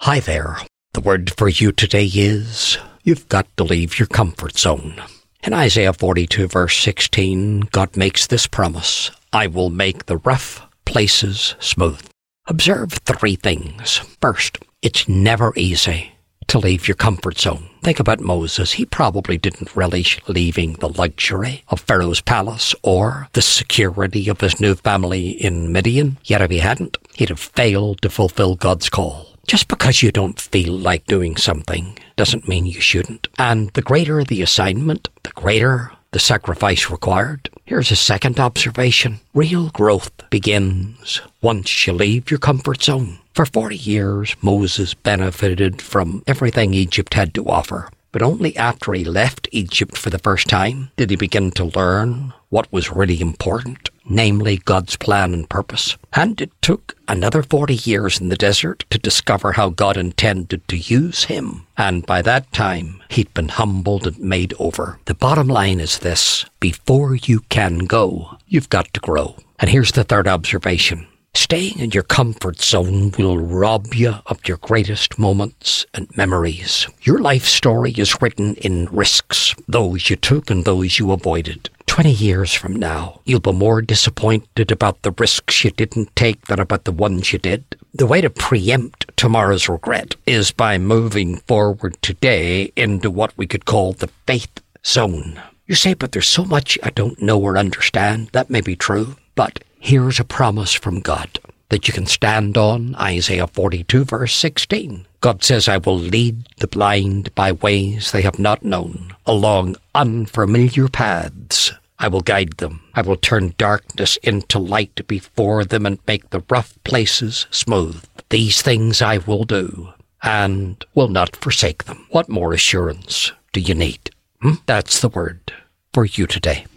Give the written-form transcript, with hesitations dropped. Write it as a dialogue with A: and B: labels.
A: Hi there. The word for you today is, you've got to leave your comfort zone. In Isaiah 42 verse 16, God makes this promise, I will make the rough places smooth. Observe three things. First, it's never easy to leave your comfort zone. Think about Moses. He probably didn't relish leaving the luxury of Pharaoh's palace or the security of his new family in Midian. Yet if he hadn't, he'd have failed to fulfill God's call. Just because you don't feel like doing something doesn't mean you shouldn't. And the greater the assignment, the greater the sacrifice required. Here's a second observation. Real growth begins once you leave your comfort zone. For 40 years, Moses benefited from everything Egypt had to offer. But only after he left Egypt for the first time did he begin to learn what was really important, namely God's plan and purpose. And it took another 40 years in the desert to discover how God intended to use him. And by that time, he'd been humbled and made over. The bottom line is this: before you can go, you've got to grow. And here's the third observation. Staying in your comfort zone will rob you of your greatest moments and memories. Your life story is written in risks, those you took and those you avoided. 20 years from now, you'll be more disappointed about the risks you didn't take than about the ones you did. The way to preempt tomorrow's regret is by moving forward today into what we could call the faith zone. You say, but there's so much I don't know or understand. That may be true, but here's a promise from God that you can stand on, Isaiah 42 verse 16. God says, I will lead the blind by ways they have not known, along unfamiliar paths. I will guide them. I will turn darkness into light before them and make the rough places smooth. These things I will do and will not forsake them. What more assurance do you need? That's the word for you today.